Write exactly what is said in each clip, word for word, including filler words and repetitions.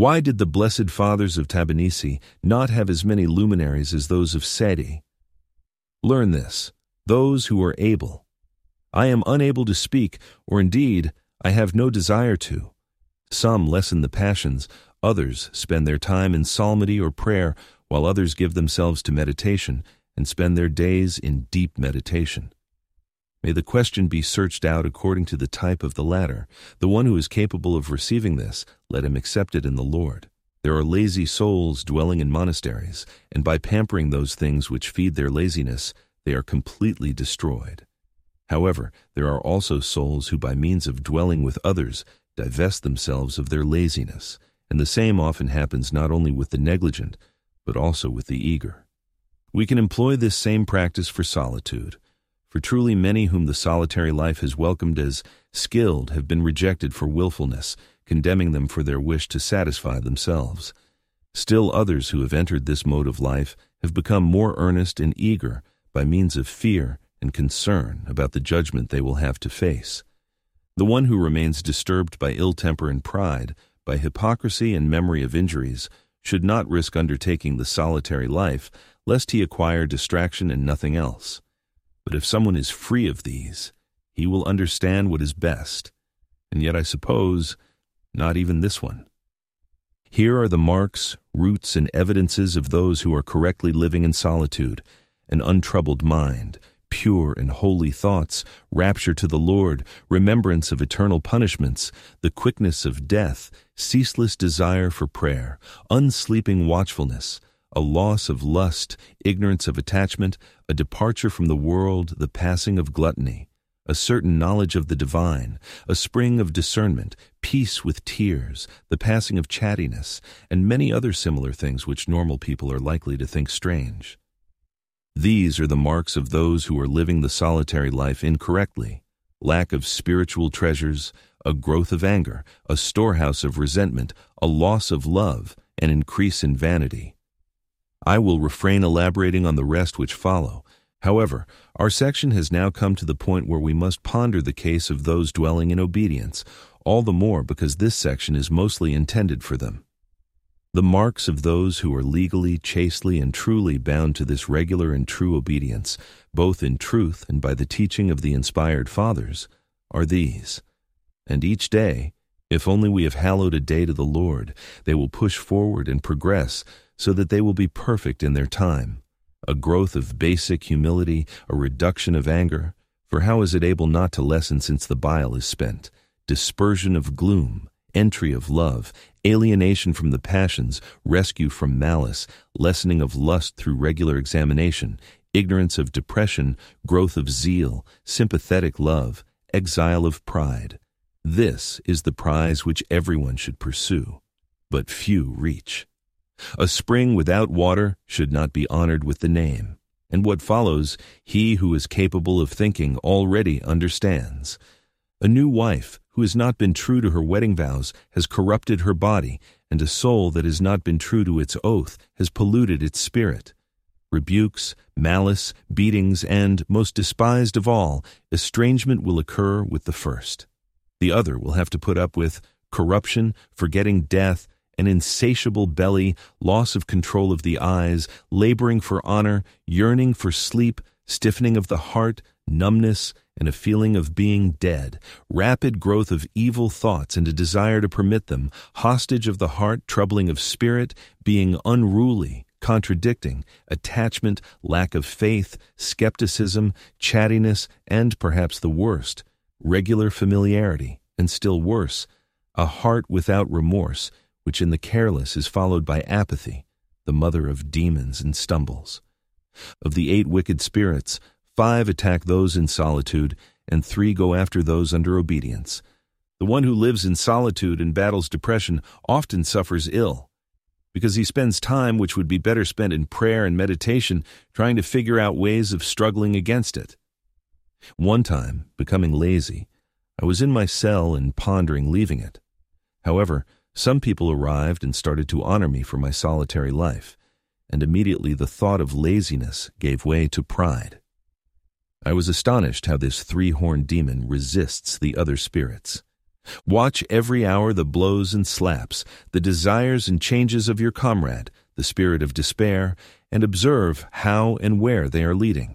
Why did the blessed fathers of Tabanisi not have as many luminaries as those of Seti? Learn this, those who are able. I am unable to speak, or indeed, I have no desire to. Some lessen the passions, others spend their time in psalmody or prayer, while others give themselves to meditation and spend their days in deep meditation. May the question be searched out according to the type of the latter. The one who is capable of receiving this, let him accept it in the Lord. There are lazy souls dwelling in monasteries, and by pampering those things which feed their laziness, they are completely destroyed. However, there are also souls who by means of dwelling with others divest themselves of their laziness, and the same often happens not only with the negligent, but also with the eager. We can employ this same practice for solitude, for truly many whom the solitary life has welcomed as skilled have been rejected for willfulness, condemning them for their wish to satisfy themselves. Still others who have entered this mode of life have become more earnest and eager by means of fear and concern about the judgment they will have to face. The one who remains disturbed by ill temper and pride, by hypocrisy and memory of injuries, should not risk undertaking the solitary life, lest he acquire distraction and nothing else. But if someone is free of these, he will understand what is best, and yet I suppose not even this one. Here are the marks, roots, and evidences of those who are correctly living in solitude: an untroubled mind, pure and holy thoughts, rapture to the Lord, remembrance of eternal punishments, the quickness of death, ceaseless desire for prayer, unsleeping watchfulness, a loss of lust, ignorance of attachment, a departure from the world, the passing of gluttony, a certain knowledge of the divine, a spring of discernment, peace with tears, the passing of chattiness, and many other similar things which normal people are likely to think strange. These are the marks of those who are living the solitary life incorrectly: lack of spiritual treasures, a growth of anger, a storehouse of resentment, a loss of love, an increase in vanity. I will refrain elaborating on the rest which follow. However, our section has now come to the point where we must ponder the case of those dwelling in obedience, all the more because this section is mostly intended for them. The marks of those who are legally, chastely, and truly bound to this regular and true obedience, both in truth and by the teaching of the inspired fathers, are these. And each day, if only we have hallowed a day to the Lord, they will push forward and progress so that they will be perfect in their time. A growth of basic humility, a reduction of anger, for how is it able not to lessen since the bile is spent? Dispersion of gloom, entry of love, alienation from the passions, rescue from malice, lessening of lust through regular examination, ignorance of depression, growth of zeal, sympathetic love, exile of pride. This is the prize which everyone should pursue, but few reach. A spring without water should not be honored with the name, and what follows, he who is capable of thinking already understands. A new wife who has not been true to her wedding vows has corrupted her body, and a soul that has not been true to its oath has polluted its spirit. Rebukes, malice, beatings, and, most despised of all, estrangement will occur with the first. The other will have to put up with corruption, forgetting death, an insatiable belly, loss of control of the eyes, laboring for honor, yearning for sleep, stiffening of the heart, numbness, and a feeling of being dead, rapid growth of evil thoughts and a desire to permit them, hostage of the heart, troubling of spirit, being unruly, contradicting, attachment, lack of faith, skepticism, chattiness, and perhaps the worst, regular familiarity, and still worse, a heart without remorse, which in the careless is followed by apathy, the mother of demons and stumbles. Of the eight wicked spirits, five attack those in solitude, and three go after those under obedience. The one who lives in solitude and battles depression often suffers ill, because he spends time which would be better spent in prayer and meditation trying to figure out ways of struggling against it. One time, becoming lazy, I was in my cell and pondering leaving it. However, some people arrived and started to honor me for my solitary life, and immediately the thought of laziness gave way to pride. I was astonished how this three-horned demon resists the other spirits. Watch every hour the blows and slaps, the desires and changes of your comrade, the spirit of despair, and observe how and where they are leading.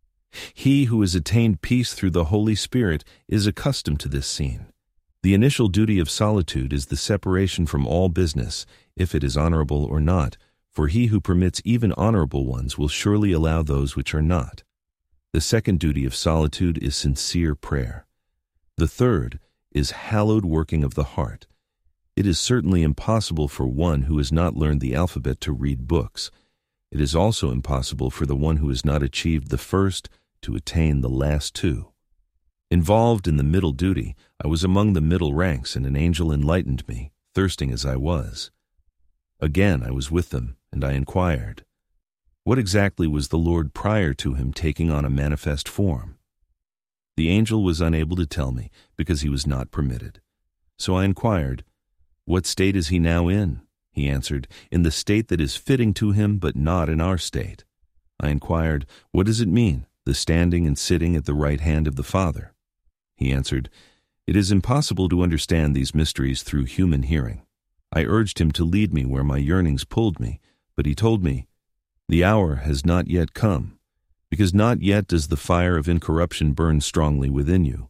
He who has attained peace through the Holy Spirit is accustomed to this scene. The initial duty of solitude is the separation from all business, if it is honorable or not, for he who permits even honorable ones will surely allow those which are not. The second duty of solitude is sincere prayer. The third is hallowed working of the heart. It is certainly impossible for one who has not learned the alphabet to read books. It is also impossible for the one who has not achieved the first to attain the last two. Involved in the middle duty, I was among the middle ranks, and an angel enlightened me, thirsting as I was. Again I was with them, and I inquired, what exactly was the Lord prior to him taking on a manifest form? The angel was unable to tell me, because he was not permitted. So I inquired, what state is he now in? He answered, in the state that is fitting to him, but not in our state. I inquired, what does it mean, the standing and sitting at the right hand of the Father? He answered, it is impossible to understand these mysteries through human hearing. I urged him to lead me where my yearnings pulled me, but he told me, the hour has not yet come, because not yet does the fire of incorruption burn strongly within you.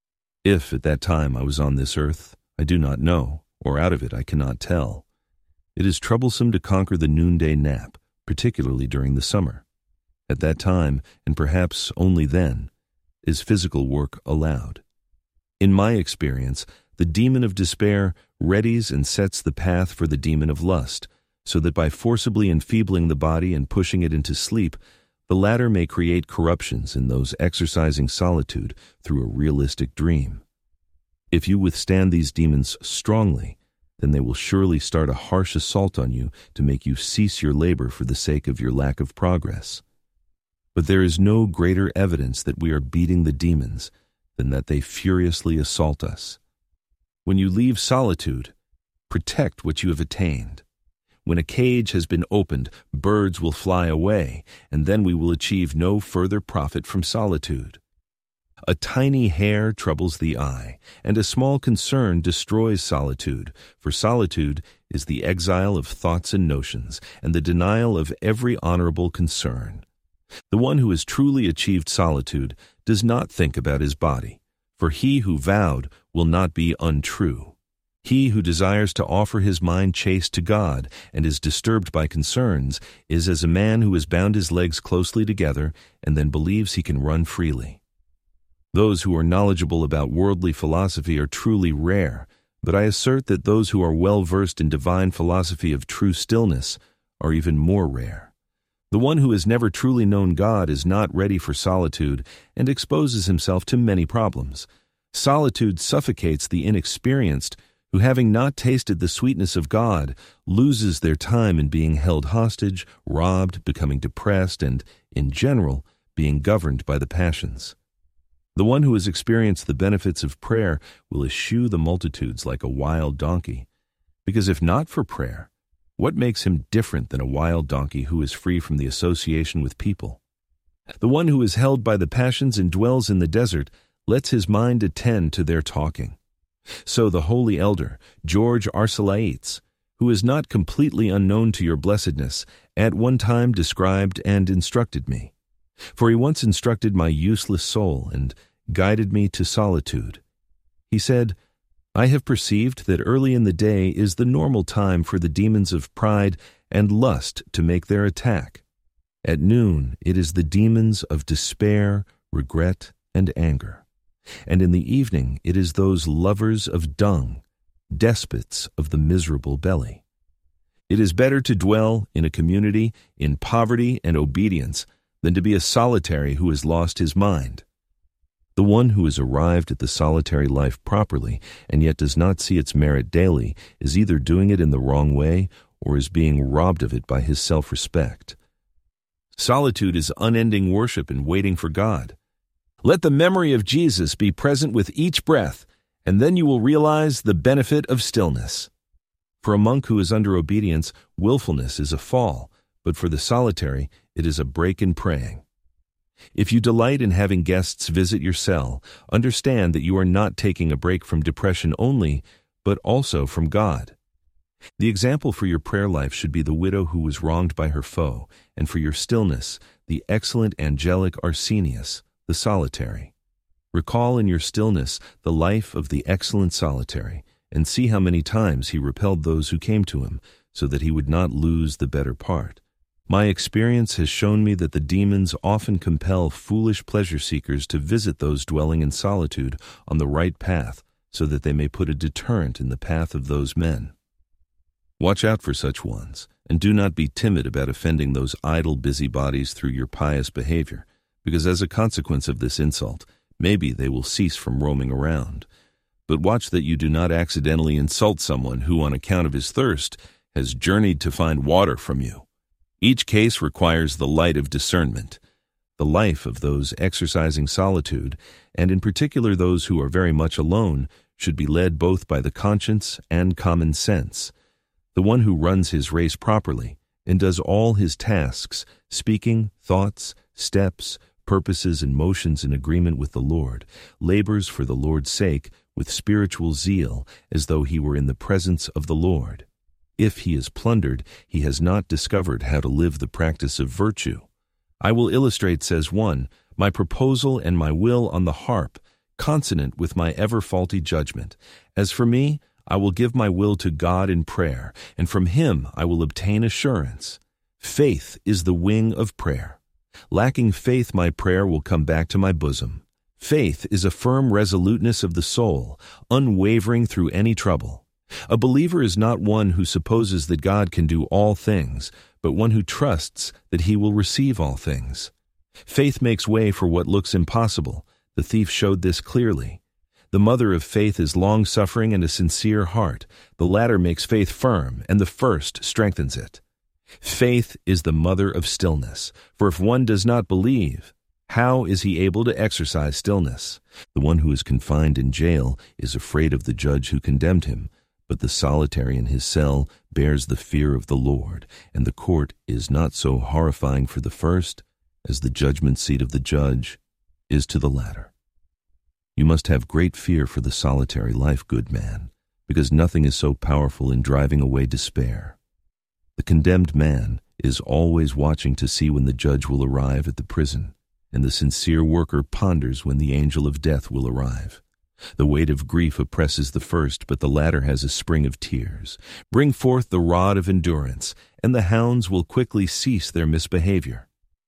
If at that time I was on this earth, I do not know, or out of it I cannot tell. It is troublesome to conquer the noonday nap, particularly during the summer. At that time, and perhaps only then, is physical work allowed. In my experience, the demon of despair readies and sets the path for the demon of lust, so that by forcibly enfeebling the body and pushing it into sleep, the latter may create corruptions in those exercising solitude through a realistic dream. If you withstand these demons strongly, then they will surely start a harsh assault on you to make you cease your labor for the sake of your lack of progress. But there is no greater evidence that we are beating the demons than that they furiously assault us. When you leave solitude, protect what you have attained. When a cage has been opened, birds will fly away, and then we will achieve no further profit from solitude. A tiny hair troubles the eye, and a small concern destroys solitude, for solitude is the exile of thoughts and notions, and the denial of every honorable concern. The one who has truly achieved solitude does not think about his body, for he who vowed will not be untrue. He who desires to offer his mind chaste to God and is disturbed by concerns is as a man who has bound his legs closely together and then believes he can run freely. Those who are knowledgeable about worldly philosophy are truly rare, but I assert that those who are well versed in divine philosophy of true stillness are even more rare. The one who has never truly known God is not ready for solitude and exposes himself to many problems. Solitude suffocates the inexperienced, who, having not tasted the sweetness of God, loses their time in being held hostage, robbed, becoming depressed, and, in general, being governed by the passions. The one who has experienced the benefits of prayer will eschew the multitudes like a wild donkey, because if not for prayer, what makes him different than a wild donkey who is free from the association with people? The one who is held by the passions and dwells in the desert lets his mind attend to their talking. So the holy elder, George Arcelaites, who is not completely unknown to your blessedness, at one time described and instructed me. For he once instructed my useless soul and guided me to solitude. He said, I have perceived that early in the day is the normal time for the demons of pride and lust to make their attack. At noon it is the demons of despair, regret, and anger. And in the evening it is those lovers of dung, despots of the miserable belly. It is better to dwell in a community in poverty and obedience than to be a solitary who has lost his mind. The one who has arrived at the solitary life properly and yet does not see its merit daily is either doing it in the wrong way or is being robbed of it by his self-respect. Solitude is unending worship and waiting for God. Let the memory of Jesus be present with each breath, and then you will realize the benefit of stillness. For a monk who is under obedience, willfulness is a fall, but for the solitary, it is a break in praying. If you delight in having guests visit your cell, understand that you are not taking a break from depression only, but also from God. The example for your prayer life should be the widow who was wronged by her foe, and for your stillness, the excellent angelic Arsenius, the solitary. Recall in your stillness the life of the excellent solitary, and see how many times he repelled those who came to him, so that he would not lose the better part. My experience has shown me that the demons often compel foolish pleasure-seekers to visit those dwelling in solitude on the right path, so that they may put a deterrent in the path of those men. Watch out for such ones, and do not be timid about offending those idle busybodies through your pious behavior, because as a consequence of this insult, maybe they will cease from roaming around. But watch that you do not accidentally insult someone who, on account of his thirst, has journeyed to find water from you. Each case requires the light of discernment. The life of those exercising solitude, and in particular those who are very much alone, should be led both by the conscience and common sense. The one who runs his race properly and does all his tasks, speaking, thoughts, steps, purposes, and motions in agreement with the Lord, labors for the Lord's sake with spiritual zeal, as though he were in the presence of the Lord. If he is plundered, he has not discovered how to live the practice of virtue. I will illustrate, says one, my proposal and my will on the harp, consonant with my ever-faulty judgment. As for me, I will give my will to God in prayer, and from him I will obtain assurance. Faith is the wing of prayer. Lacking faith, my prayer will come back to my bosom. Faith is a firm resoluteness of the soul, unwavering through any trouble. A believer is not one who supposes that God can do all things, but one who trusts that he will receive all things. Faith makes way for what looks impossible. The thief showed this clearly. The mother of faith is long-suffering and a sincere heart. The latter makes faith firm, and the first strengthens it. Faith is the mother of stillness, for if one does not believe, how is he able to exercise stillness? The one who is confined in jail is afraid of the judge who condemned him, but the solitary in his cell bears the fear of the Lord, and the court is not so horrifying for the first as the judgment seat of the judge is to the latter. You must have great fear for the solitary life, good man, because nothing is so powerful in driving away despair. The condemned man is always watching to see when the judge will arrive at the prison, and the sincere worker ponders when the angel of death will arrive. The weight of grief oppresses the first, but the latter has a spring of tears. Bring forth the rod of endurance, and the hounds will quickly cease their misbehavior.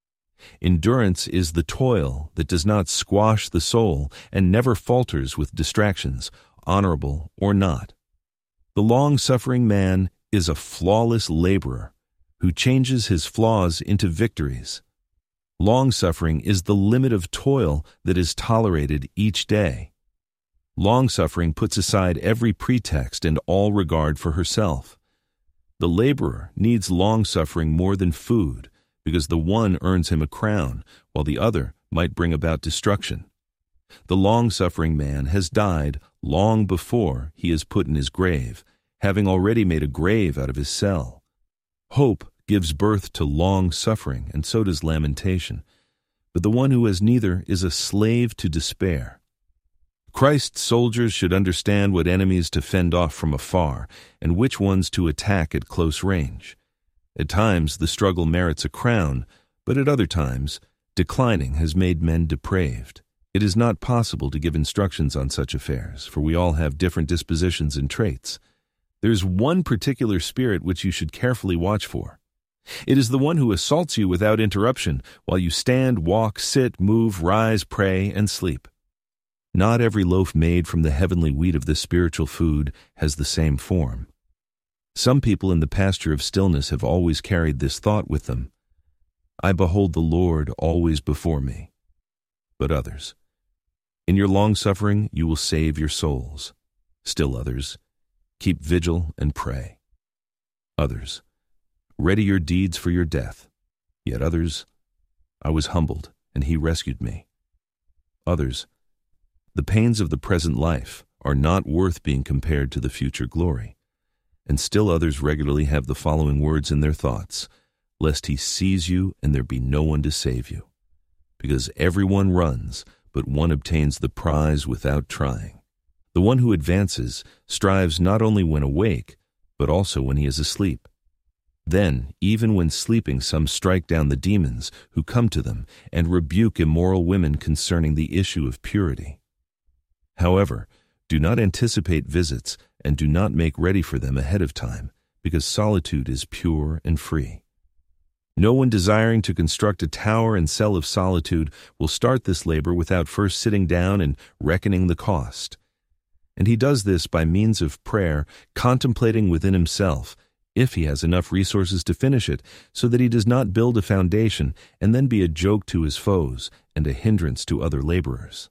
Endurance is the toil that does not squash the soul and never falters with distractions, honorable or not. The long-suffering man is a flawless laborer who changes his flaws into victories. Long-suffering is the limit of toil that is tolerated each day. Long-suffering puts aside every pretext and all regard for herself. The laborer needs long-suffering more than food, because the one earns him a crown, while the other might bring about destruction. The long-suffering man has died long before he is put in his grave, having already made a grave out of his cell. Hope gives birth to long-suffering, and so does lamentation. But the one who has neither is a slave to despair. Christ's soldiers should understand what enemies to fend off from afar, and which ones to attack at close range. At times the struggle merits a crown, but at other times declining has made men depraved. It is not possible to give instructions on such affairs, for we all have different dispositions and traits. There is one particular spirit which you should carefully watch for. It is the one who assaults you without interruption, while you stand, walk, sit, move, rise, pray, and sleep. Not every loaf made from the heavenly wheat of this spiritual food has the same form. Some people in the pasture of stillness have always carried this thought with them: I behold the Lord always before me. But others, in your long-suffering you will save your souls. Still others, keep vigil and pray. Others, ready your deeds for your death. Yet others, I was humbled, and he rescued me. Others, the pains of the present life are not worth being compared to the future glory. And still others regularly have the following words in their thoughts: lest he seize you and there be no one to save you. because everyone runs, but one obtains the prize without trying. The one who advances strives not only when awake, but also when he is asleep. Then, even when sleeping, some strike down the demons who come to them and rebuke immoral women concerning the issue of purity. However, do not anticipate visits and do not make ready for them ahead of time, because solitude is pure and free. No one desiring to construct a tower and cell of solitude will start this labor without first sitting down and reckoning the cost. And he does this by means of prayer, contemplating within himself, if he has enough resources to finish it, so that he does not build a foundation and then be a joke to his foes and a hindrance to other laborers.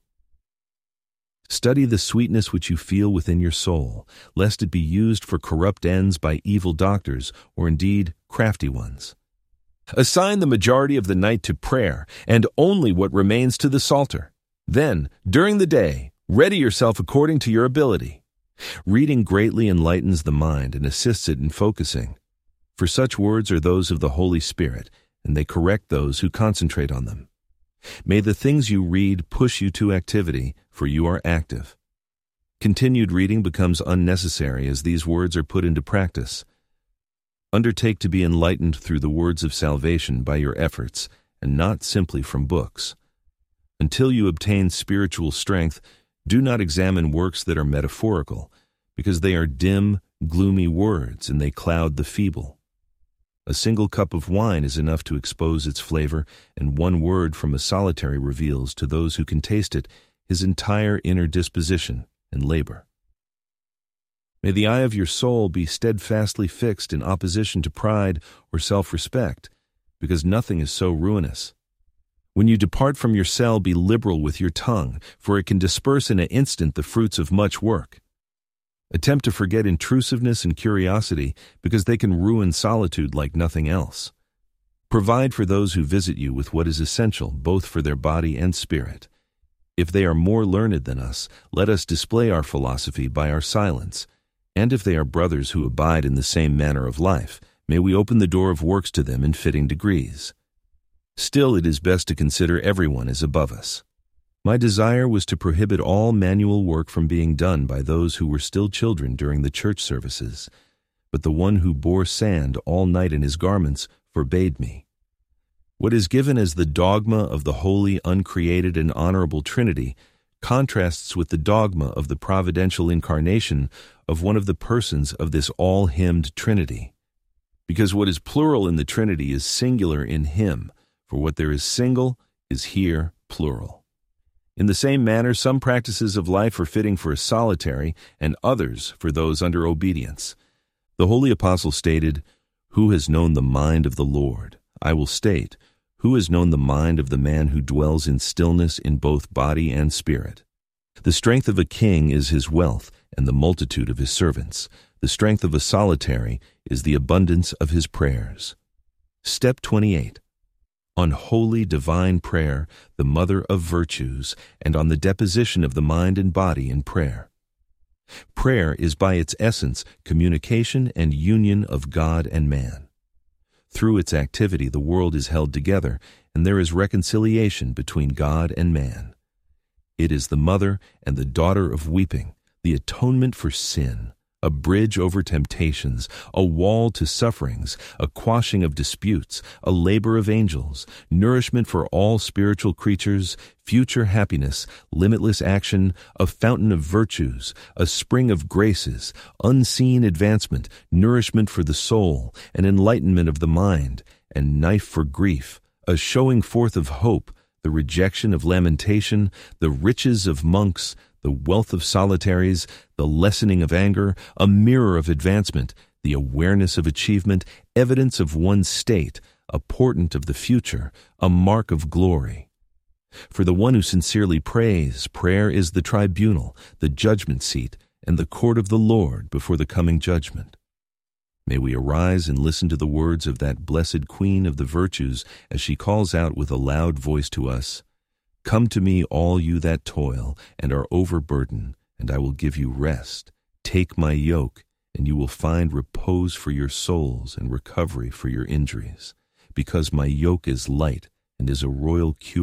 Study the sweetness which you feel within your soul, lest it be used for corrupt ends by evil doctors, or indeed crafty ones. Assign the majority of the night to prayer, and only what remains to the Psalter. Then, during the day, ready yourself according to your ability. Reading greatly enlightens the mind and assists it in focusing. For such words are those of the Holy Spirit, and they correct those who concentrate on them. May the things you read push you to activity, for you are active. Continued reading becomes unnecessary as these words are put into practice. Undertake to be enlightened through the words of salvation by your efforts, and not simply from books. Until you obtain spiritual strength, do not examine works that are metaphorical, because they are dim, gloomy words and they cloud the feeble. A single cup of wine is enough to expose its flavor, and one word from a solitary reveals to those who can taste it his entire inner disposition and labor. May the eye of your soul be steadfastly fixed in opposition to pride or self-respect, because nothing is so ruinous. When you depart from your cell, be liberal with your tongue, for it can disperse in an instant the fruits of much work. Attempt to forget intrusiveness and curiosity, because they can ruin solitude like nothing else. Provide for those who visit you with what is essential, both for their body and spirit. If they are more learned than us, let us display our philosophy by our silence. And if they are brothers who abide in the same manner of life, may we open the door of works to them in fitting degrees. Still, it is best to consider everyone as above us. My desire was to prohibit all manual work from being done by those who were still children during the church services, but the one who bore sand all night in his garments forbade me. What is given as the dogma of the holy, uncreated, and honorable Trinity contrasts with the dogma of the providential incarnation of one of the persons of this all-hymned Trinity. Because what is plural in the Trinity is singular in him, for what there is single is here plural. In the same manner, some practices of life are fitting for a solitary, and others for those under obedience. The Holy Apostle stated, "Who has known the mind of the Lord?" I will state, "Who has known the mind of the man who dwells in stillness in both body and spirit?" The strength of a king is his wealth, and the multitude of his servants. The strength of a solitary is the abundance of his prayers. Step twenty-eight. On holy divine prayer, the mother of virtues, and on the deposition of the mind and body in prayer. Prayer is by its essence communication and union of God and man. Through its activity, the world is held together, and there is reconciliation between God and man. It is the mother and the daughter of weeping, the atonement for sin, a bridge over temptations, a wall to sufferings, a quashing of disputes, a labor of angels, nourishment for all spiritual creatures, future happiness, limitless action, a fountain of virtues, a spring of graces, unseen advancement, nourishment for the soul, an enlightenment of the mind, and knife for grief, a showing forth of hope, the rejection of lamentation, the riches of monks, the wealth of solitaries, the lessening of anger, a mirror of advancement, the awareness of achievement, evidence of one's state, a portent of the future, a mark of glory. For the one who sincerely prays, prayer is the tribunal, the judgment seat, and the court of the Lord before the coming judgment. May we arise and listen to the words of that blessed Queen of the virtues as she calls out with a loud voice to us, "Come to me, all you that toil and are overburdened, and I will give you rest. Take my yoke, and you will find repose for your souls and recovery for your injuries, because my yoke is light and is a royal cure for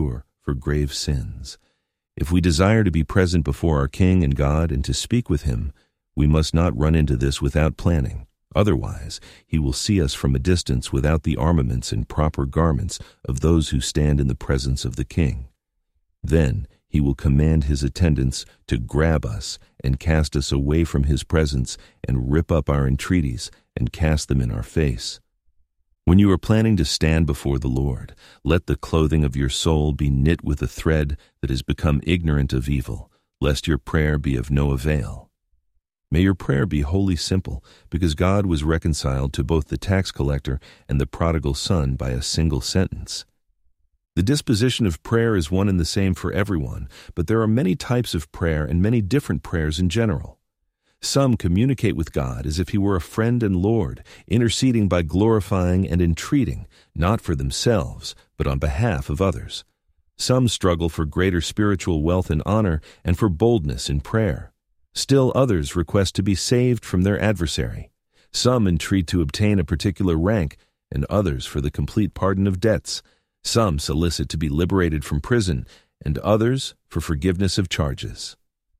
for grave sins. If we desire to be present before our King and God and to speak with him, we must not run into this without planning. Otherwise, he will see us from a distance without the armaments and proper garments of those who stand in the presence of the King. Then he will command his attendants to grab us and cast us away from his presence and rip up our entreaties and cast them in our face. When you are planning to stand before the Lord, let the clothing of your soul be knit with a thread that has become ignorant of evil, lest your prayer be of no avail. May your prayer be wholly simple, because God was reconciled to both the tax collector and the prodigal son by a single sentence. The disposition of prayer is one and the same for everyone, but there are many types of prayer and many different prayers in general. Some communicate with God as if he were a friend and Lord, interceding by glorifying and entreating, not for themselves, but on behalf of others. Some struggle for greater spiritual wealth and honor and for boldness in prayer. Still others request to be saved from their adversary. Some entreat to obtain a particular rank, and others for the complete pardon of debts. Some solicit to be liberated from prison, and others for forgiveness of charges.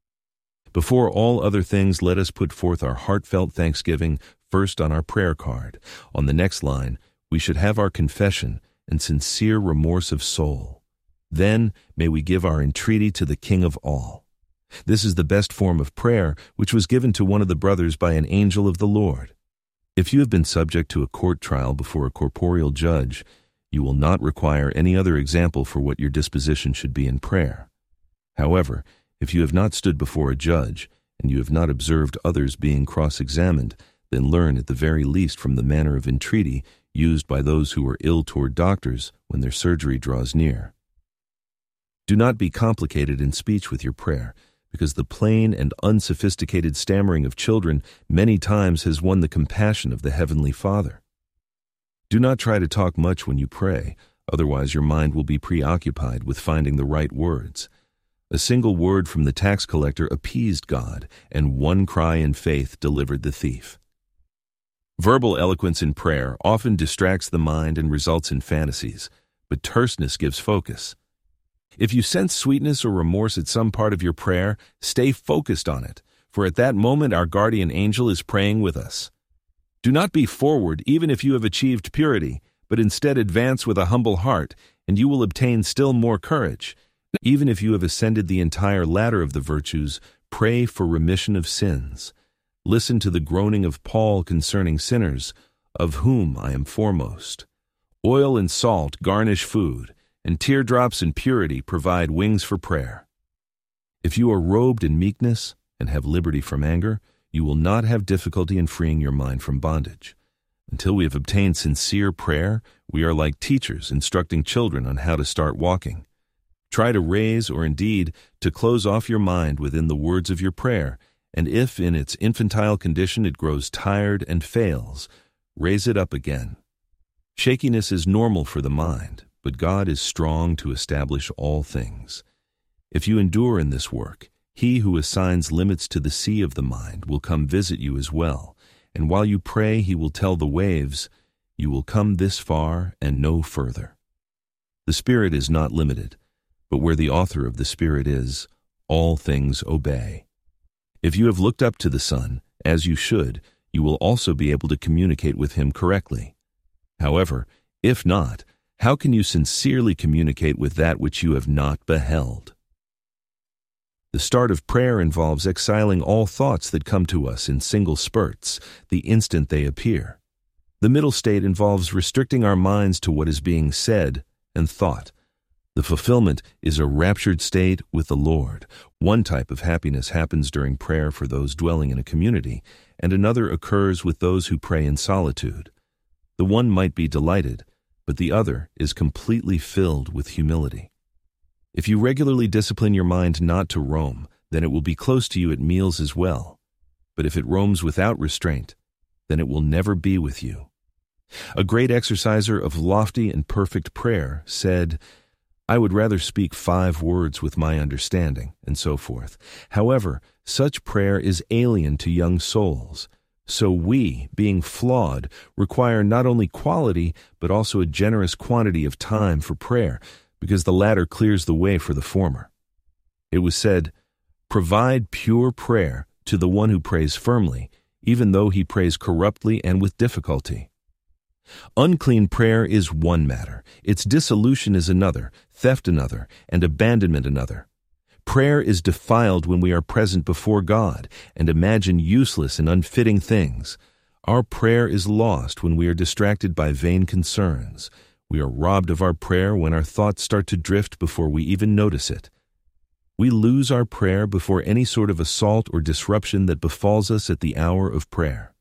Before all other things, let us put forth our heartfelt thanksgiving first on our prayer card. On the next line, we should have our confession and sincere remorse of soul. Then may we give our entreaty to the King of all. This is the best form of prayer, which was given to one of the brothers by an angel of the Lord. If you have been subject to a court trial before a corporeal judge, you will not require any other example for what your disposition should be in prayer. However, if you have not stood before a judge, and you have not observed others being cross-examined, then learn at the very least from the manner of entreaty used by those who are ill toward doctors when their surgery draws near. Do not be complicated in speech with your prayer, because the plain and unsophisticated stammering of children many times has won the compassion of the Heavenly Father. Do not try to talk much when you pray, otherwise your mind will be preoccupied with finding the right words. A single word from the tax collector appeased God, and one cry in faith delivered the thief. Verbal eloquence in prayer often distracts the mind and results in fantasies, but terseness gives focus. If you sense sweetness or remorse at some part of your prayer, stay focused on it, for at that moment our guardian angel is praying with us. Do not be forward even if you have achieved purity, but instead advance with a humble heart, and you will obtain still more courage. Even if you have ascended the entire ladder of the virtues, pray for remission of sins. Listen to the groaning of Paul concerning sinners, of whom I am foremost. Oil and salt garnish food, and teardrops and purity provide wings for prayer. If you are robed in meekness and have liberty from anger, you will not have difficulty in freeing your mind from bondage. Until we have obtained sincere prayer, we are like teachers instructing children on how to start walking. Try to raise, or indeed, to close off your mind within the words of your prayer, and if in its infantile condition it grows tired and fails, raise it up again. Shakiness is normal for the mind, but God is strong to establish all things. If you endure in this work, He who assigns limits to the sea of the mind will come visit you as well, and while you pray He will tell the waves, you will come this far and no further. The Spirit is not limited, but where the author of the Spirit is, all things obey. If you have looked up to the Son, as you should, you will also be able to communicate with Him correctly. However, if not, how can you sincerely communicate with that which you have not beheld? The start of prayer involves exiling all thoughts that come to us in single spurts, the instant they appear. The middle state involves restricting our minds to what is being said and thought. The fulfillment is a raptured state with the Lord. One type of happiness happens during prayer for those dwelling in a community, and another occurs with those who pray in solitude. The one might be delighted, but the other is completely filled with humility. If you regularly discipline your mind not to roam, then it will be close to you at meals as well. But if it roams without restraint, then it will never be with you. A great exerciser of lofty and perfect prayer said, I would rather speak five words with my understanding, and so forth. However, such prayer is alien to young souls. So we, being flawed, require not only quality, but also a generous quantity of time for prayer, because the latter clears the way for the former. It was said, "Provide pure prayer to the one who prays firmly, even though he prays corruptly and with difficulty." Unclean prayer is one matter, its dissolution is another, theft another, and abandonment another. Prayer is defiled when we are present before God and imagine useless and unfitting things. Our prayer is lost when we are distracted by vain concerns. We are robbed of our prayer when our thoughts start to drift before we even notice it. We lose our prayer before any sort of assault or disruption that befalls us at the hour of prayer.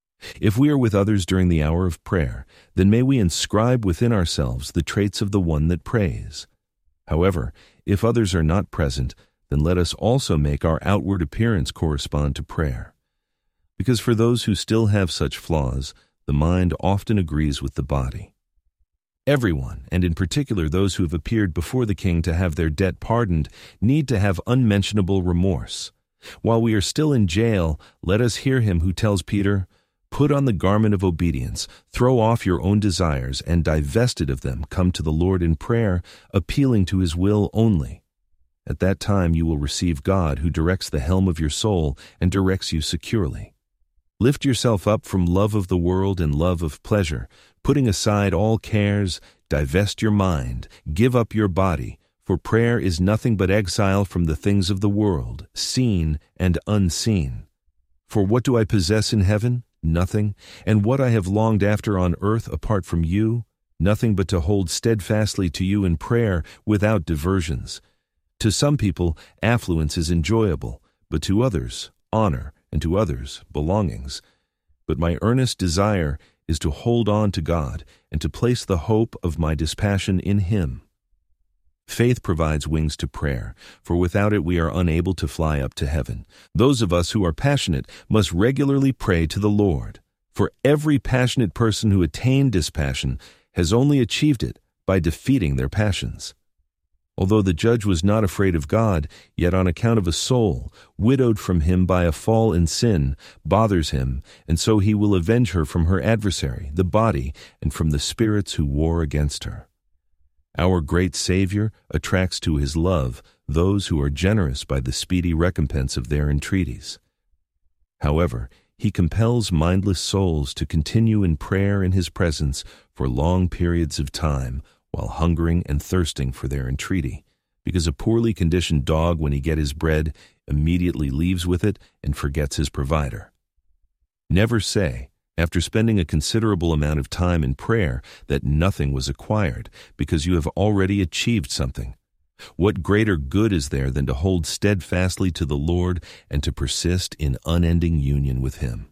If we are with others during the hour of prayer, then may we inscribe within ourselves the traits of the one that prays. However, if others are not present, then let us also make our outward appearance correspond to prayer. Because for those who still have such flaws, the mind often agrees with the body. Everyone, and in particular those who have appeared before the king to have their debt pardoned, need to have unmentionable remorse. While we are still in jail, let us hear him who tells Peter, "Put on the garment of obedience, throw off your own desires, and divested of them, come to the Lord in prayer, appealing to his will only. At that time you will receive God, who directs the helm of your soul and directs you securely. Lift yourself up from love of the world and love of pleasure, putting aside all cares, divest your mind, give up your body, for prayer is nothing but exile from the things of the world, seen and unseen. For what do I possess in heaven? Nothing. And what I have longed after on earth apart from you? Nothing but to hold steadfastly to you in prayer without diversions. To some people, affluence is enjoyable, but to others, honor, and to others, belongings. But my earnest desire is to hold on to God and to place the hope of my dispassion in Him. Faith provides wings to prayer, for without it we are unable to fly up to heaven. Those of us who are passionate must regularly pray to the Lord. For every passionate person who attained dispassion has only achieved it by defeating their passions. Although the judge was not afraid of God, yet on account of a soul, widowed from him by a fall in sin, bothers him, and so he will avenge her from her adversary, the body, and from the spirits who war against her. Our great Savior attracts to his love those who are generous by the speedy recompense of their entreaties. However, he compels mindless souls to continue in prayer in his presence for long periods of time, while hungering and thirsting for their entreaty, because a poorly conditioned dog, when he gets his bread, immediately leaves with it and forgets his provider. Never say, after spending a considerable amount of time in prayer, that nothing was acquired, because you have already achieved something. What greater good is there than to hold steadfastly to the Lord and to persist in unending union with Him?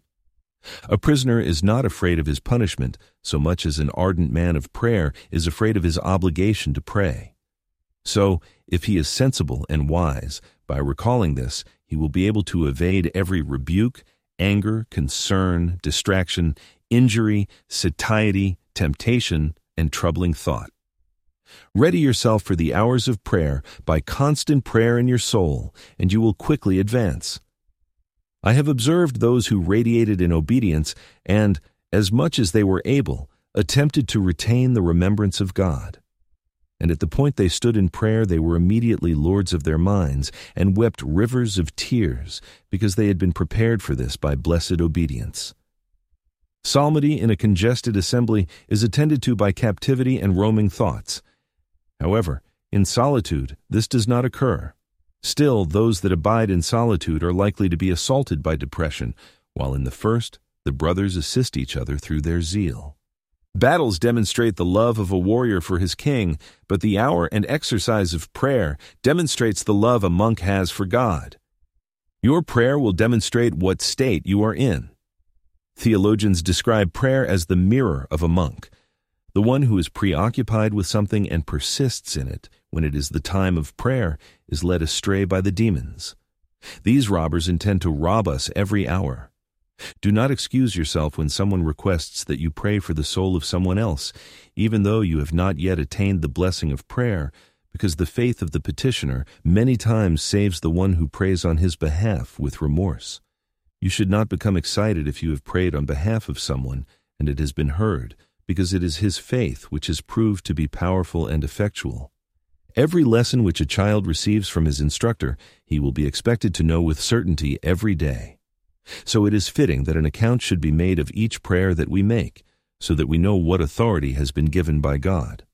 A prisoner is not afraid of his punishment so much as an ardent man of prayer is afraid of his obligation to pray. So, if he is sensible and wise, by recalling this, he will be able to evade every rebuke, anger, concern, distraction, injury, satiety, temptation, and troubling thought. Ready yourself for the hours of prayer by constant prayer in your soul, and you will quickly advance. I have observed those who radiated in obedience and, as much as they were able, attempted to retain the remembrance of God. And at the point they stood in prayer, they were immediately lords of their minds and wept rivers of tears because they had been prepared for this by blessed obedience. Psalmody in a congested assembly is attended to by captivity and roaming thoughts. However, in solitude, this does not occur. Still, those that abide in solitude are likely to be assaulted by depression, while in the first, the brothers assist each other through their zeal. Battles demonstrate the love of a warrior for his king, but the hour and exercise of prayer demonstrates the love a monk has for God. Your prayer will demonstrate what state you are in. Theologians describe prayer as the mirror of a monk. The one who is preoccupied with something and persists in it when it is the time of prayer is led astray by the demons. These robbers intend to rob us every hour. Do not excuse yourself when someone requests that you pray for the soul of someone else, even though you have not yet attained the blessing of prayer, because the faith of the petitioner many times saves the one who prays on his behalf with remorse. You should not become excited if you have prayed on behalf of someone and it has been heard, because it is his faith which has proved to be powerful and effectual. Every lesson which a child receives from his instructor, he will be expected to know with certainty every day. So it is fitting that an account should be made of each prayer that we make, so that we know what authority has been given by God.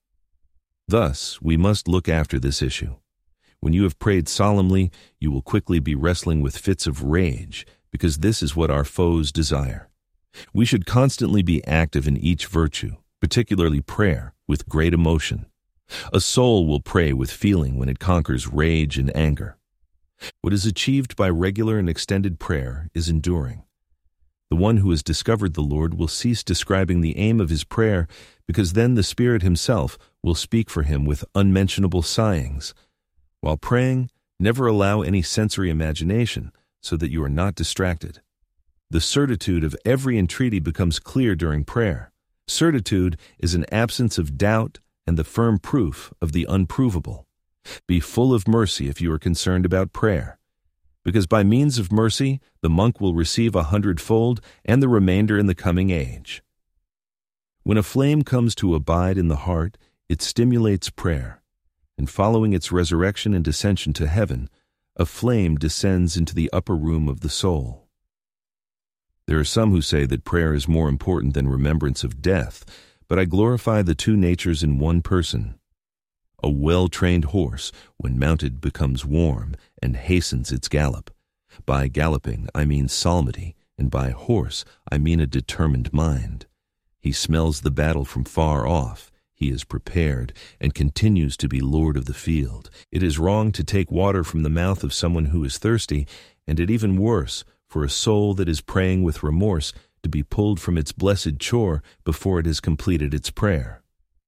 Thus, we must look after this issue. When you have prayed solemnly, you will quickly be wrestling with fits of rage, because this is what our foes desire. We should constantly be active in each virtue, particularly prayer, with great emotion. A soul will pray with feeling when it conquers rage and anger. What is achieved by regular and extended prayer is enduring. The one who has discovered the Lord will cease describing the aim of his prayer, because then the Spirit himself will speak for him with unmentionable sighings. While praying, never allow any sensory imagination, so that you are not distracted. The certitude of every entreaty becomes clear during prayer. Certitude is an absence of doubt and the firm proof of the unprovable. Be full of mercy if you are concerned about prayer, because by means of mercy the monk will receive a hundredfold and the remainder in the coming age. When a flame comes to abide in the heart, it stimulates prayer, and following its resurrection and ascension to heaven, a flame descends into the upper room of the soul. There are some who say that prayer is more important than remembrance of death, but I glorify the two natures in one person. A well-trained horse, when mounted, becomes warm and hastens its gallop. By galloping, I mean psalmody, and by horse, I mean a determined mind. He smells the battle from far off. He is prepared and continues to be lord of the field. It is wrong to take water from the mouth of someone who is thirsty, and it even worse for a soul that is praying with remorse to be pulled from its blessed chore before it has completed its prayer.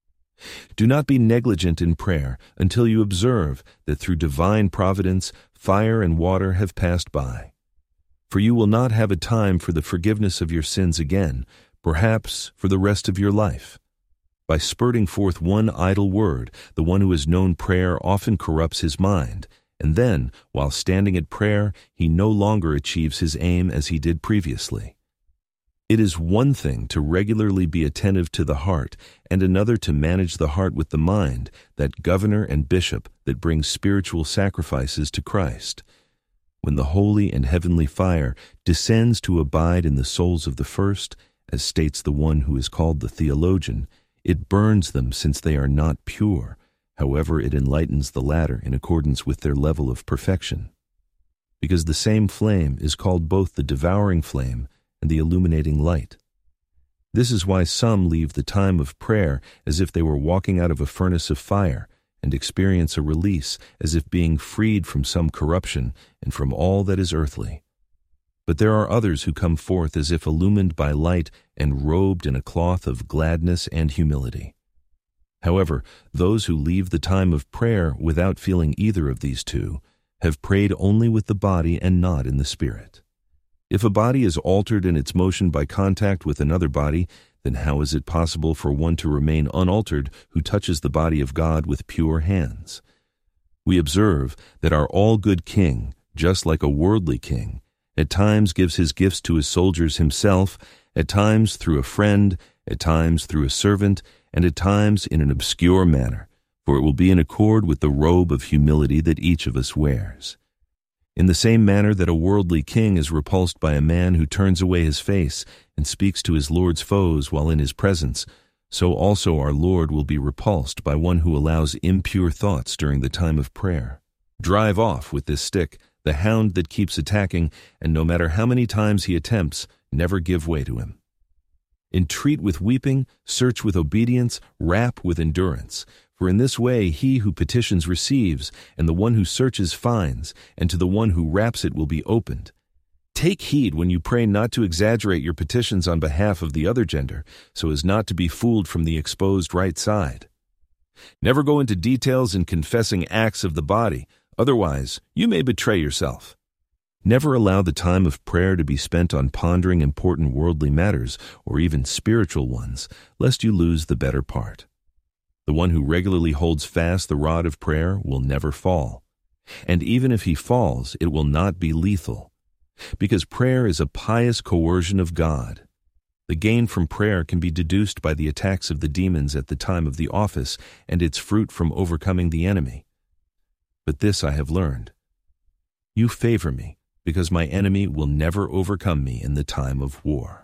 Do not be negligent in prayer until you observe that through divine providence fire and water have passed by. For you will not have a time for the forgiveness of your sins again, perhaps for the rest of your life. By spurting forth one idle word, the one who has known prayer often corrupts his mind, and then, while standing at prayer, he no longer achieves his aim as he did previously. It is one thing to regularly be attentive to the heart, and another to manage the heart with the mind, that governor and bishop that brings spiritual sacrifices to Christ. When the holy and heavenly fire descends to abide in the souls of the first, as states the one who is called the theologian, it burns them since they are not pure. However, it enlightens the latter in accordance with their level of perfection. Because the same flame is called both the devouring flame and the illuminating light. This is why some leave the time of prayer as if they were walking out of a furnace of fire, and experience a release as if being freed from some corruption and from all that is earthly. But there are others who come forth as if illumined by light and robed in a cloth of gladness and humility. However, those who leave the time of prayer without feeling either of these two have prayed only with the body and not in the spirit. If a body is altered in its motion by contact with another body, then how is it possible for one to remain unaltered who touches the body of God with pure hands? We observe that our all-good king, just like a worldly king, at times gives his gifts to his soldiers himself, at times through a friend, at times through a servant, and at times in an obscure manner, for it will be in accord with the robe of humility that each of us wears. In the same manner that a worldly king is repulsed by a man who turns away his face and speaks to his Lord's foes while in his presence, so also our Lord will be repulsed by one who allows impure thoughts during the time of prayer. Drive off with this stick the hound that keeps attacking, and no matter how many times he attempts, never give way to him. Entreat with weeping, search with obedience, rap with endurance. For in this way he who petitions receives, and the one who searches finds, and to the one who raps it will be opened. Take heed when you pray not to exaggerate your petitions on behalf of the other gender, so as not to be fooled from the exposed right side. Never go into details in confessing acts of the body, otherwise you may betray yourself. Never allow the time of prayer to be spent on pondering important worldly matters, or even spiritual ones, lest you lose the better part. The one who regularly holds fast the rod of prayer will never fall. And even if he falls, it will not be lethal, because prayer is a pious coercion of God. The gain from prayer can be deduced by the attacks of the demons at the time of the office and its fruit from overcoming the enemy. But this I have learned. You favor me, because my enemy will never overcome me in the time of war.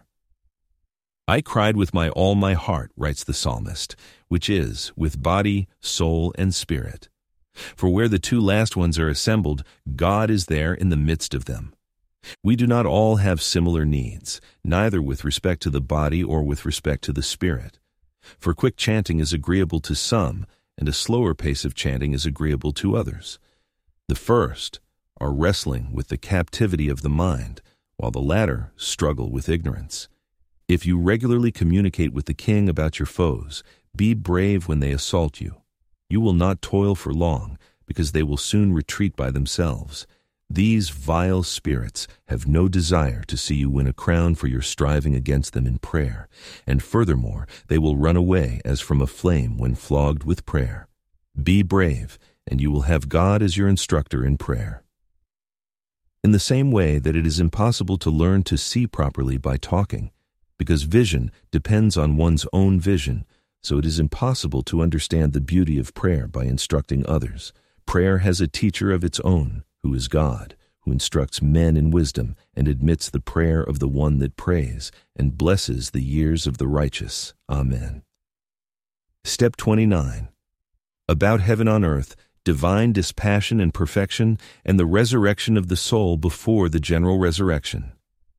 I cried with my all my heart, writes the psalmist, which is, with body, soul, and spirit. For where the two last ones are assembled, God is there in the midst of them. We do not all have similar needs, neither with respect to the body or with respect to the spirit. For quick chanting is agreeable to some, and a slower pace of chanting is agreeable to others. The first are wrestling with the captivity of the mind, while the latter struggle with ignorance. If you regularly communicate with the king about your foes, be brave when they assault you. You will not toil for long, because they will soon retreat by themselves. These vile spirits have no desire to see you win a crown for your striving against them in prayer, and furthermore, they will run away as from a flame when flogged with prayer. Be brave, and you will have God as your instructor in prayer. In the same way that it is impossible to learn to see properly by talking, because vision depends on one's own vision, so it is impossible to understand the beauty of prayer by instructing others. Prayer has a teacher of its own, who is God, who instructs men in wisdom and admits the prayer of the one that prays and blesses the years of the righteous. Amen. Step twenty-nine. About heaven on earth, divine dispassion and perfection, and the resurrection of the soul before the general resurrection.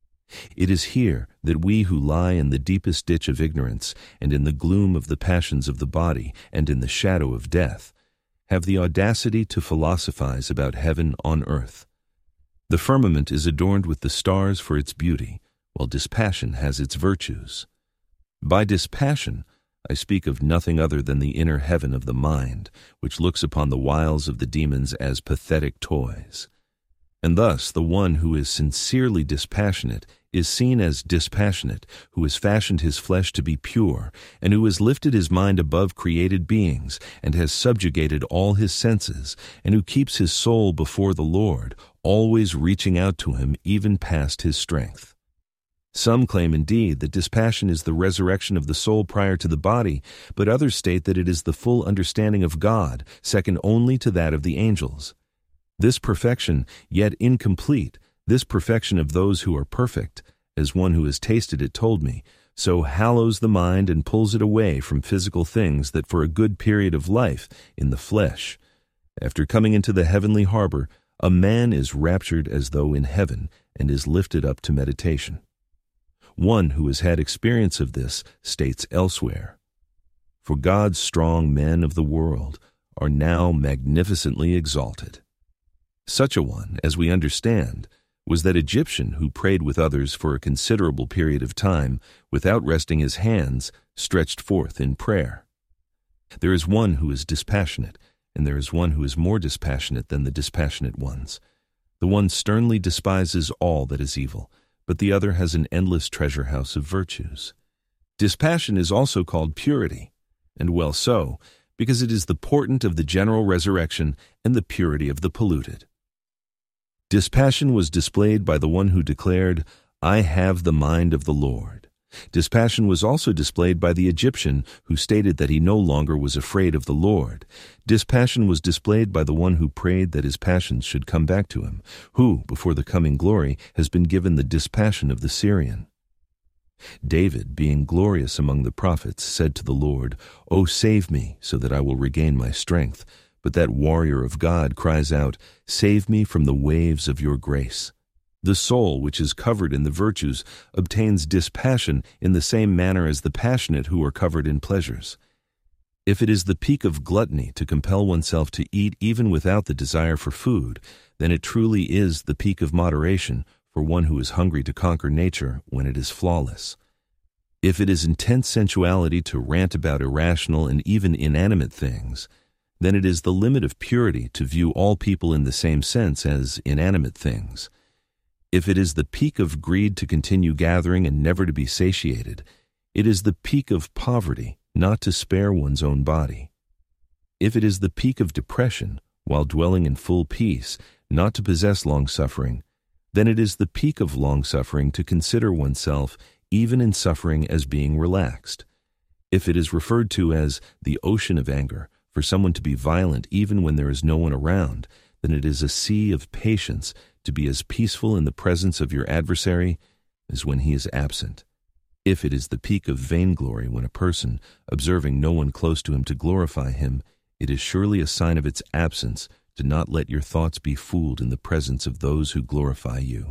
It is here that we who lie in the deepest ditch of ignorance and in the gloom of the passions of the body and in the shadow of death have the audacity to philosophize about heaven on earth. The firmament is adorned with the stars for its beauty, while dispassion has its virtues. By dispassion, I speak of nothing other than the inner heaven of the mind, which looks upon the wiles of the demons as pathetic toys. And thus the one who is sincerely dispassionate is seen as dispassionate, who has fashioned his flesh to be pure, and who has lifted his mind above created beings, and has subjugated all his senses, and who keeps his soul before the Lord, always reaching out to him even past his strength. Some claim indeed that dispassion is the resurrection of the soul prior to the body, but others state that it is the full understanding of God, second only to that of the angels. This perfection, yet incomplete, this perfection of those who are perfect, as one who has tasted it told me, so hallows the mind and pulls it away from physical things that for a good period of life, in the flesh, after coming into the heavenly harbor, a man is raptured as though in heaven and is lifted up to meditation. One who has had experience of this states elsewhere, "For God's strong men of the world are now magnificently exalted." Such a one, as we understand, was that Egyptian who prayed with others for a considerable period of time without resting his hands stretched forth in prayer. There is one who is dispassionate, and there is one who is more dispassionate than the dispassionate ones. The one sternly despises all that is evil, but the other has an endless treasure house of virtues. Dispassion is also called purity, and well so, because it is the portent of the general resurrection and the purity of the polluted. Dispassion was displayed by the one who declared, "I have the mind of the Lord." Dispassion was also displayed by the Egyptian who stated that he no longer was afraid of the Lord. Dispassion was displayed by the one who prayed that his passions should come back to him, who, before the coming glory, has been given the dispassion of the Syrian. David, being glorious among the prophets, said to the Lord, "O save me, so that I will regain my strength." But that warrior of God cries out, "Save me from the waves of your grace." The soul, which is covered in the virtues, obtains dispassion in the same manner as the passionate who are covered in pleasures. If it is the peak of gluttony to compel oneself to eat even without the desire for food, then it truly is the peak of moderation for one who is hungry to conquer nature when it is flawless. If it is intense sensuality to rant about irrational and even inanimate things, then it is the limit of purity to view all people in the same sense as inanimate things. If it is the peak of greed to continue gathering and never to be satiated, it is the peak of poverty not to spare one's own body. If it is the peak of depression, while dwelling in full peace, not to possess long-suffering, then it is the peak of long-suffering to consider oneself even in suffering, as being relaxed. If it is referred to as the ocean of anger, for someone to be violent even when there is no one around, then it is a sea of patience to be as peaceful in the presence of your adversary as when he is absent. If it is the peak of vainglory when a person, observing no one close to him to glorify him, it is surely a sign of its absence to not let your thoughts be fooled in the presence of those who glorify you.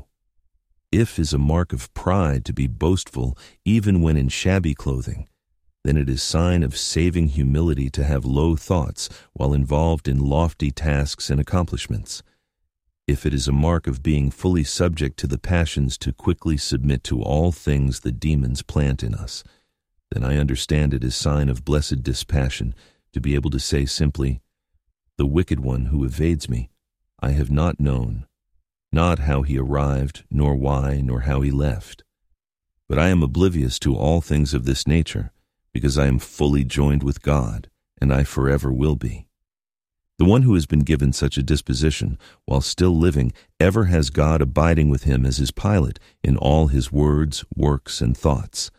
If is a mark of pride to be boastful even when in shabby clothing, then it is sign of saving humility to have low thoughts while involved in lofty tasks and accomplishments. If it is a mark of being fully subject to the passions to quickly submit to all things the demons plant in us, then I understand it as sign of blessed dispassion to be able to say simply, "The wicked one who evades me, I have not known, not how he arrived, nor why, nor how he left. But I am oblivious to all things of this nature, because I am fully joined with God, and I forever will be." The one who has been given such a disposition, while still living, ever has God abiding with him as his pilot in all his words, works, and thoughts.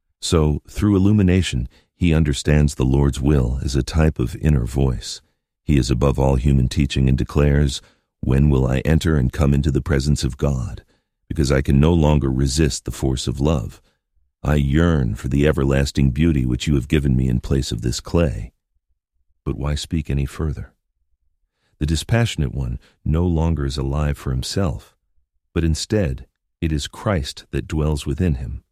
So, through illumination, he understands the Lord's will as a type of inner voice. He is above all human teaching and declares, "When will I enter and come into the presence of God? Because I can no longer resist the force of love. I yearn for the everlasting beauty which you have given me in place of this clay." But why speak any further? The dispassionate one no longer is alive for himself, but instead it is Christ that dwells within him.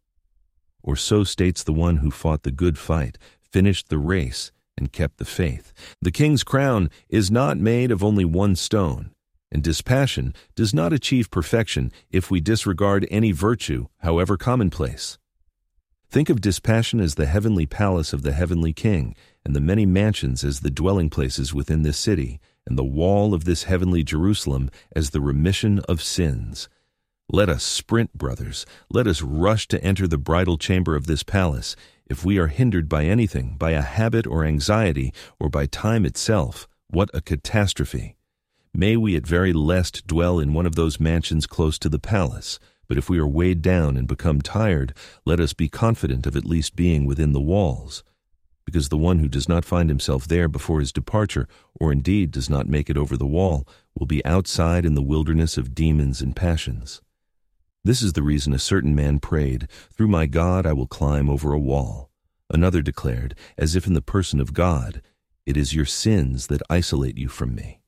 Or so states the one who fought the good fight, finished the race, and kept the faith. The king's crown is not made of only one stone, and dispassion does not achieve perfection if we disregard any virtue, however commonplace. Think of dispassion as the heavenly palace of the heavenly king, and the many mansions as the dwelling places within this city, and the wall of this heavenly Jerusalem as the remission of sins. Let us sprint, brothers. Let us rush to enter the bridal chamber of this palace. If we are hindered by anything, by a habit or anxiety, or by time itself, what a catastrophe! May we at very least dwell in one of those mansions close to the palace. But if we are weighed down and become tired, let us be confident of at least being within the walls. Because the one who does not find himself there before his departure, or indeed does not make it over the wall, will be outside in the wilderness of demons and passions. This is the reason a certain man prayed, "Through my God I will climb over a wall." Another declared, as if in the person of God, "It is your sins that isolate you from me."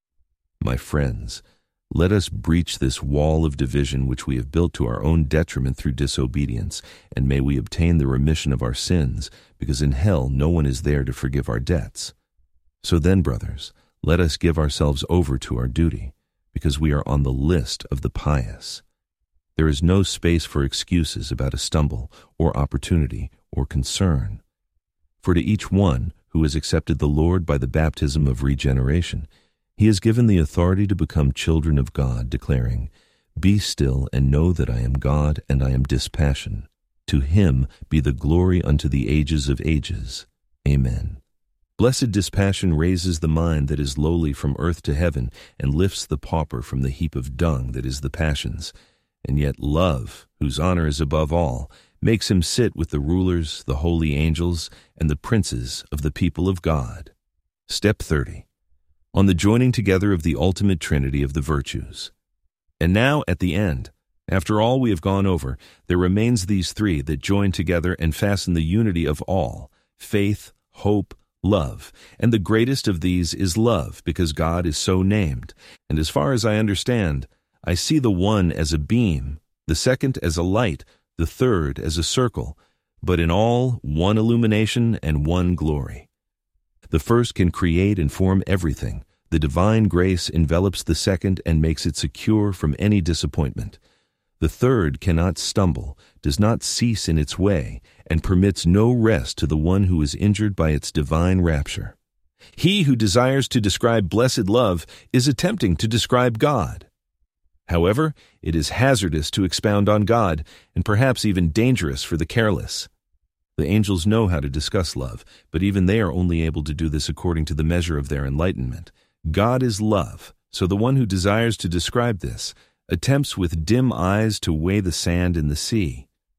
My friends, let us breach this wall of division which we have built to our own detriment through disobedience, and may we obtain the remission of our sins, because in hell no one is there to forgive our debts. So then, brothers, let us give ourselves over to our duty, because we are on the list of the pious. There is no space for excuses about a stumble, or opportunity, or concern. For to each one who has accepted the Lord by the baptism of regeneration, He has given the authority to become children of God, declaring, "Be still and know that I am God, and I am dispassion. To him be the glory unto the ages of ages. Amen." Blessed dispassion raises the mind that is lowly from earth to heaven, and lifts the pauper from the heap of dung that is the passions. And yet love, whose honor is above all, makes him sit with the rulers, the holy angels, and the princes of the people of God. Step thirty. On the joining together of the ultimate trinity of the virtues. And now, at the end, after all we have gone over, there remains these three that join together and fasten the unity of all: faith, hope, love. And the greatest of these is love, because God is so named. And as far as I understand, I see the one as a beam, the second as a light, the third as a circle, but in all one illumination and one glory. The first can create and form everything. The divine grace envelops the second and makes it secure from any disappointment. The third cannot stumble, does not cease in its way, and permits no rest to the one who is injured by its divine rapture. He who desires to describe blessed love is attempting to describe God. However, it is hazardous to expound on God, and perhaps even dangerous for the careless. The angels know how to discuss love, but even they are only able to do this according to the measure of their enlightenment. God is love, so the one who desires to describe this attempts with dim eyes to weigh the sand in the sea.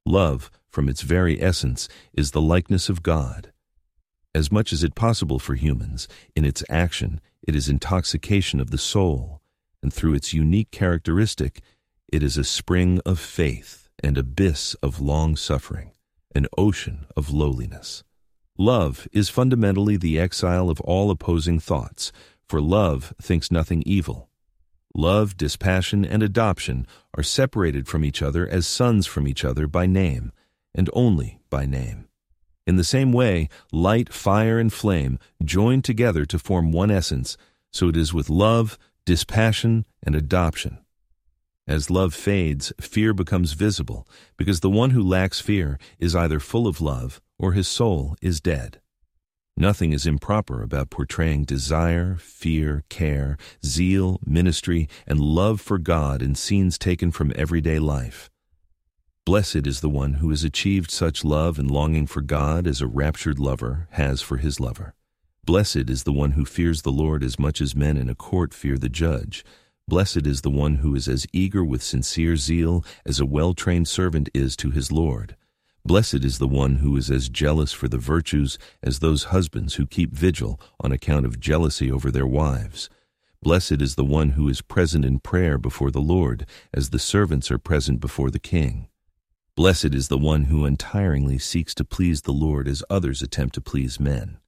Love, from its very essence, is the likeness of God. As much as it possible for humans, in its action, it is intoxication of the soul, and through its unique characteristic, it is a spring of faith, an abyss of long-suffering, an ocean of lowliness. Love is fundamentally the exile of all opposing thoughts, for love thinks nothing evil. Love, dispassion, and adoption are separated from each other as sons from each other by name, and only by name. In the same way, light, fire, and flame join together to form one essence, so it is with love, dispassion, and adoption. As love fades, fear becomes visible, because the one who lacks fear is either full of love or his soul is dead. Nothing is improper about portraying desire, fear, care, zeal, ministry, and love for God in scenes taken from everyday life. Blessed is the one who has achieved such love and longing for God as a raptured lover has for his lover. Blessed is the one who fears the Lord as much as men in a court fear the judge. Blessed is the one who is as eager with sincere zeal as a well-trained servant is to his Lord. Blessed is the one who is as jealous for the virtues as those husbands who keep vigil on account of jealousy over their wives. Blessed is the one who is present in prayer before the Lord, as the servants are present before the king. Blessed is the one who untiringly seeks to please the Lord as others attempt to please men.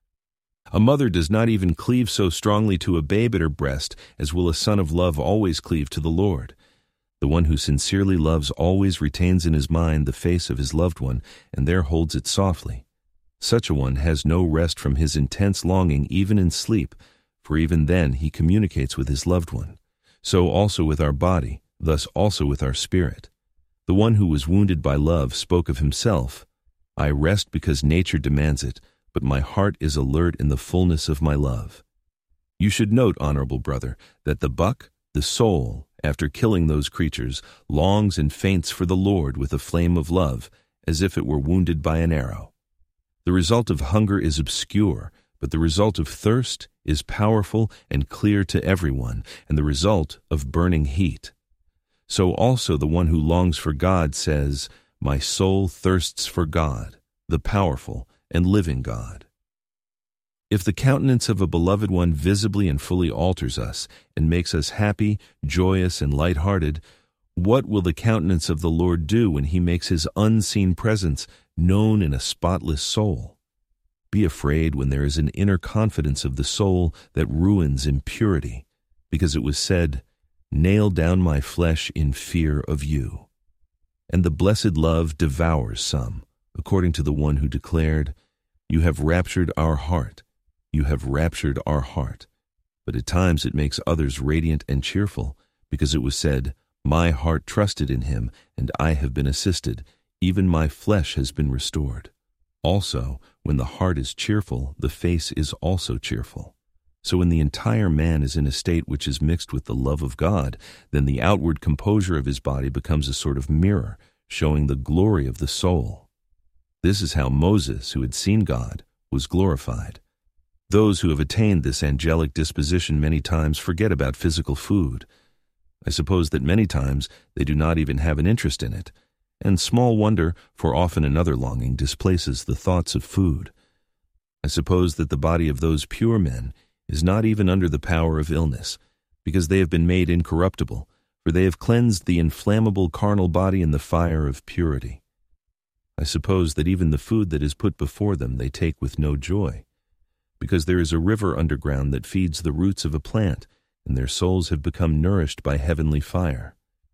A mother does not even cleave so strongly to a babe at her breast as will a son of love always cleave to the Lord. The one who sincerely loves always retains in his mind the face of his loved one, and there holds it softly. Such a one has no rest from his intense longing even in sleep, for even then he communicates with his loved one. So also with our body, thus also with our spirit. The one who was wounded by love spoke of himself, "I rest because nature demands it, but my heart is alert in the fullness of my love." You should note, honorable brother, that the buck, the soul, after killing those creatures, longs and faints for the Lord with a flame of love, as if it were wounded by an arrow. The result of hunger is obscure, but the result of thirst is powerful and clear to everyone, and the result of burning heat. So also the one who longs for God says, "My soul thirsts for God, the powerful and living God." If the countenance of a beloved one visibly and fully alters us and makes us happy, joyous, and light-hearted, what will the countenance of the Lord do when he makes his unseen presence known in a spotless soul? Be afraid when there is an inner confidence of the soul that ruins impurity, because it was said, "Nail down my flesh in fear of you." And the blessed love devours some, according to the one who declared, "You have raptured our heart. You have raptured our heart." But at times it makes others radiant and cheerful, because it was said, "My heart trusted in him, and I have been assisted. Even my flesh has been restored." Also, when the heart is cheerful, the face is also cheerful. So when the entire man is in a state which is mixed with the love of God, then the outward composure of his body becomes a sort of mirror, showing the glory of the soul. This is how Moses, who had seen God, was glorified. Those who have attained this angelic disposition many times forget about physical food. I suppose that many times they do not even have an interest in it, and small wonder, for often another longing displaces the thoughts of food. I suppose that the body of those pure men is not even under the power of illness, because they have been made incorruptible, for they have cleansed the inflammable carnal body in the fire of purity. I suppose that even the food that is put before them they take with no joy, because there is a river underground that feeds the roots of a plant, and their souls have become nourished by heavenly fire.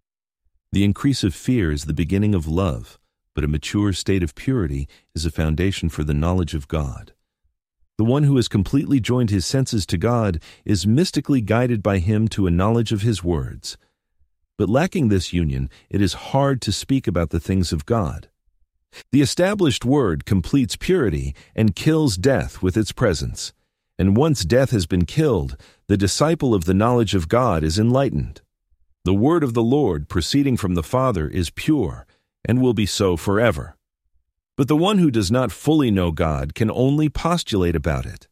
The increase of fear is the beginning of love, but a mature state of purity is a foundation for the knowledge of God. The one who has completely joined his senses to God is mystically guided by him to a knowledge of his words. But lacking this union, it is hard to speak about the things of God. The established word completes purity and kills death with its presence. And once death has been killed, the disciple of the knowledge of God is enlightened. The word of the Lord proceeding from the Father is pure and will be so forever. But the one who does not fully know God can only postulate about it.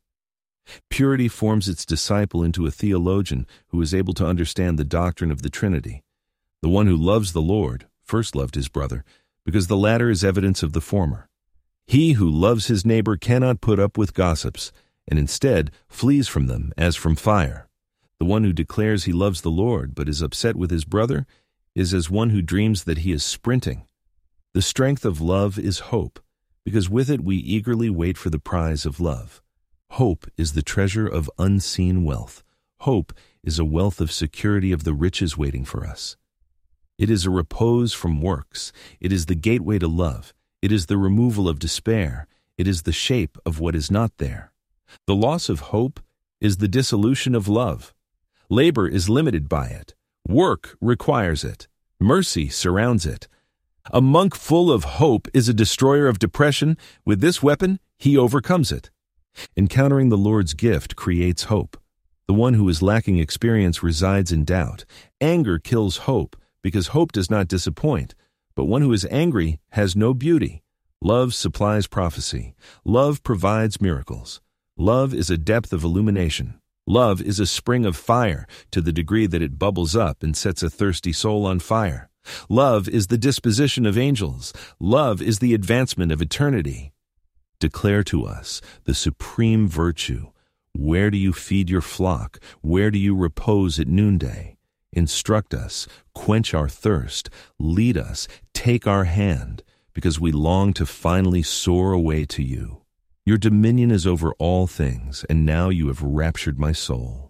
Purity forms its disciple into a theologian who is able to understand the doctrine of the Trinity. The one who loves the Lord, first loved his brother, because the latter is evidence of the former. He who loves his neighbor cannot put up with gossips, and instead flees from them as from fire. The one who declares he loves the Lord but is upset with his brother is as one who dreams that he is sprinting. The strength of love is hope, because with it we eagerly wait for the prize of love. Hope is the treasure of unseen wealth. Hope is a wealth of security of the riches waiting for us. It is a repose from works. It is the gateway to love. It is the removal of despair. It is the shape of what is not there. The loss of hope is the dissolution of love. Labor is limited by it. Work requires it. Mercy surrounds it. A monk full of hope is a destroyer of depression. With this weapon, he overcomes it. Encountering the Lord's gift creates hope. The one who is lacking experience resides in doubt. Anger kills hope, because hope does not disappoint. But one who is angry has no beauty. Love supplies prophecy. Love provides miracles. Love is a depth of illumination. Love is a spring of fire to the degree that it bubbles up and sets a thirsty soul on fire. Love is the disposition of angels. Love is the advancement of eternity. Declare to us the supreme virtue. Where do you feed your flock? Where do you repose at noonday? Instruct us, quench our thirst, lead us, take our hand, because we long to finally soar away to you. Your dominion is over all things, and now you have raptured my soul.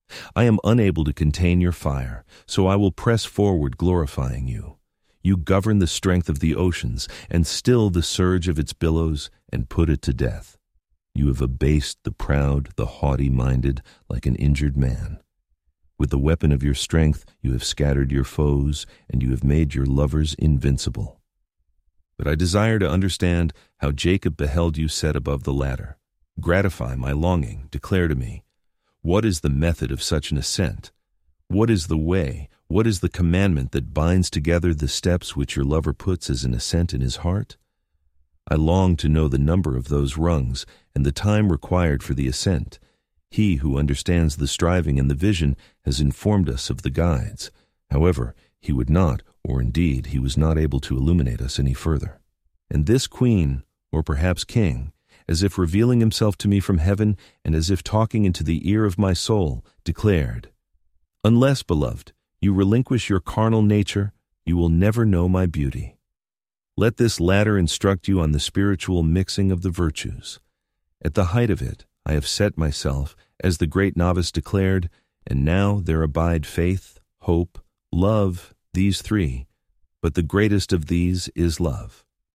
I am unable to contain your fire, so I will press forward glorifying you. You govern the strength of the oceans, and still the surge of its billows, and put it to death. You have abased the proud, the haughty-minded, like an injured man. With the weapon of your strength you have scattered your foes, and you have made your lovers invincible. But I desire to understand how Jacob beheld you set above the ladder. Gratify my longing, declare to me, what is the method of such an ascent? What is the way, what is the commandment that binds together the steps which your lover puts as an ascent in his heart? I long to know the number of those rungs and the time required for the ascent. He who understands the striving and the vision has informed us of the guides. However, he would not, or indeed he was not able to illuminate us any further. And this queen, or perhaps king, as if revealing himself to me from heaven and as if talking into the ear of my soul, declared, "Unless, beloved, you relinquish your carnal nature, you will never know my beauty. Let this ladder instruct you on the spiritual mixing of the virtues. At the height of it, I have set myself, as the great novice declared, and now there abide faith, hope, love, these three, but the greatest of these is love.